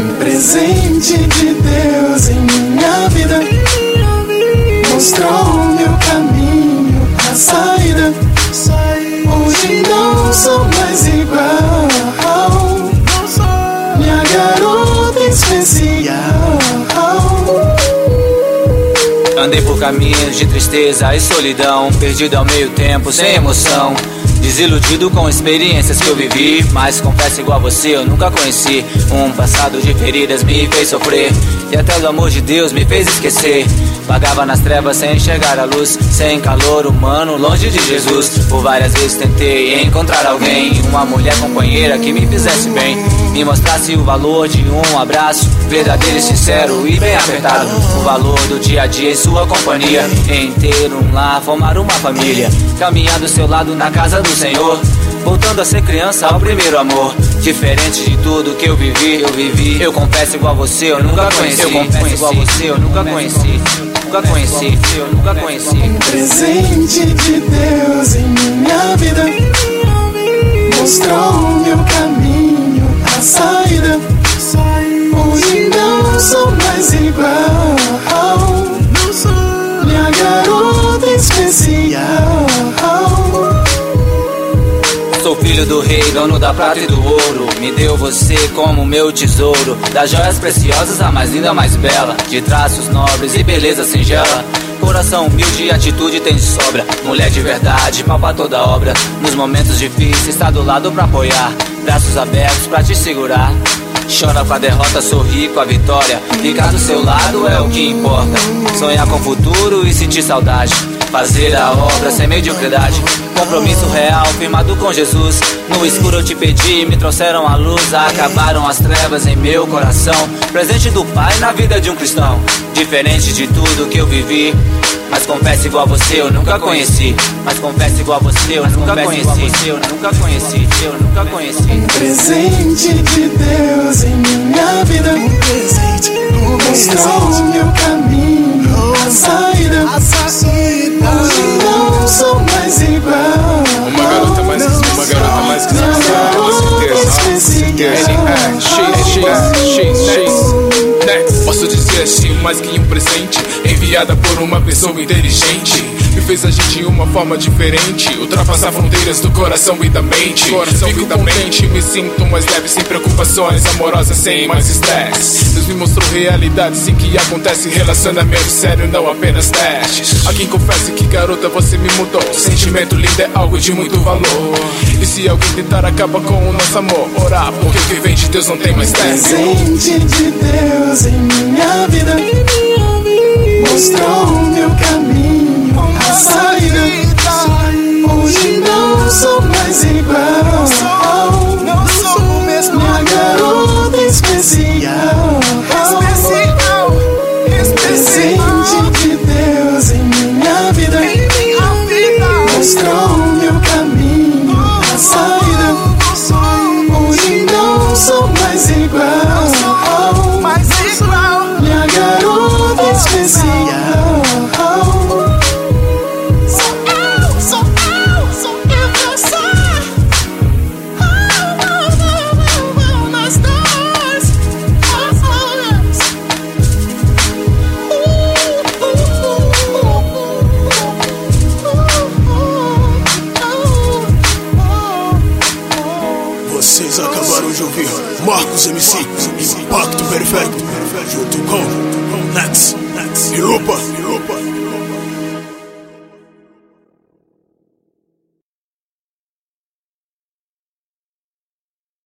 Um presente de Deus em minha vida, mostrou o meu caminho, a saída. Hoje não sou mais igual, minha garota especial. Andei por caminhos de tristeza e solidão, perdido ao meio tempo, sem emoção, desiludido com experiências que eu vivi. Mas confesso, igual você, eu nunca conheci. Um passado de feridas me fez sofrer, e até o amor de Deus me fez esquecer. Vagava nas trevas sem enxergar a luz, sem calor humano, longe de Jesus. Por várias vezes tentei encontrar alguém, uma mulher companheira que me fizesse bem, me mostrasse o valor de um abraço verdadeiro e sincero e bem apertado. O valor do dia a dia em sua companhia, em ter um lar, formar uma família, caminhar do seu lado na casa do Senhor, voltando a ser criança ao primeiro amor. Diferente de tudo que eu vivi, eu confesso, igual você, eu nunca conheci. Eu confesso, igual você, eu nunca conheci. Nunca conheci, eu nunca conheci. Um presente de Deus em minha vida, mostrou o meu caminho, a saída. Hoje não sou mais igual, minha garota especial. Sou filho do rei, dono da prata e do ouro. Me deu você como meu tesouro, das joias preciosas a mais linda, a mais bela, de traços nobres e beleza singela. Coração humilde e atitude tem de sobra, mulher de verdade, palpa toda a obra. Nos momentos difíceis está do lado pra apoiar, braços abertos pra te segurar. Chora com a derrota, sorri com a vitória, ficar do seu lado é o que importa. Sonhar com o futuro e sentir saudade, fazer a obra sem mediocridade. Compromisso real, firmado com Jesus. No escuro eu te pedi, me trouxeram a luz, acabaram as trevas em meu coração. Presente do Pai na vida de um cristão, diferente de tudo que eu vivi. Mas confesso, igual você, eu nunca conheci. Mas confesso, igual você, eu nunca conheci. Eu nunca conheci, eu nunca conheci. Um presente de Deus em minha vida, mostrou o meu caminho, a saída. Hoje não sou mais igual, uma garota mais que next. Posso dizer assim, mais que um presente, enviada por uma pessoa inteligente. Me fez agir de uma forma diferente, ultrapassar fronteiras do coração e da mente. Fico contente, me sinto mais leve, sem preocupações, amorosa, sem mais estresse. Deus me mostrou realidades em que acontece relacionamento sério, não apenas testes. A quem confesse que, garota, você me mudou. Sentimento lindo é algo de muito valor, e se alguém tentar acabar com o nosso amor, orar, porque o que vem de Deus não tem mais teste. Presente de Deus em minha vida, mostrou o meu caminho, a saída. Hoje não sou mais igual, minha garota especial. Presente de Deus em minha vida, mostrou o meu caminho, a saída. Hoje não sou mais igual, minha garota especial. Vocês acabaram de ouvir Marcos MC, Impacto Perfeito, junto com Nats e Lupa.